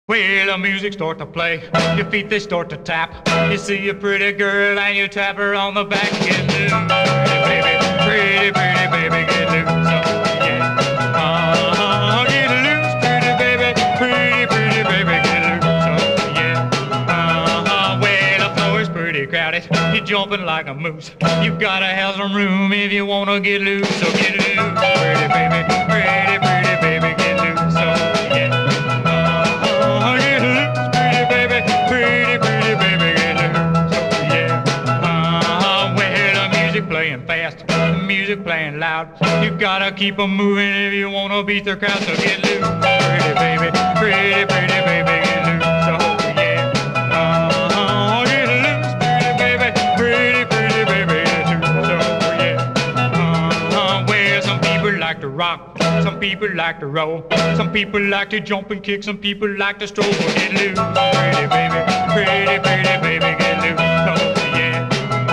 Well, the music start to play, your feet they start to tap. You see a pretty girl and you tap her on the back. Get loose, pretty baby, get loose. Oh, yeah. Get loose, pretty baby, get loose. Oh, yeah. Well, the floor is pretty crowded, you're jumping like a moose. You gotta have some room if you wanna get loose. So get loose, pretty baby, get loose. Oh, yeah. Playing fast, the music playing loud. You gotta keep 'em moving if you wanna beat the crowd. So get loose, pretty baby, get loose. So yeah, get loose, pretty baby, get loose. So yeah, well, some people like to rock, some people like to roll, some people like to jump and kick, some people like to stroll. So get loose, pretty baby, get loose. So yeah.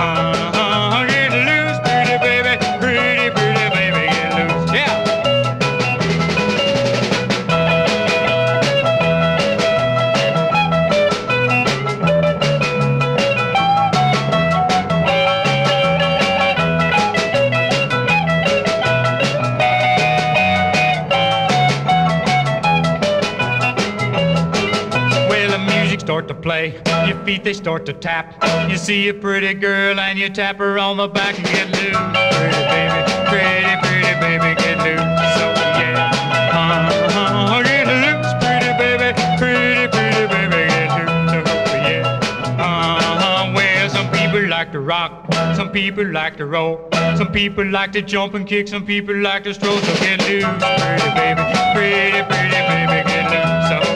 Start to play, your feet they start to tap. You see a pretty girl and you tap her on the back and get loose, pretty baby, get loose. So yeah, get loose, pretty baby, get loose. So yeah, well, some people like to rock, some people like to roll, some people like to jump and kick, some people like to stroll. So get loose, pretty baby, get loose. So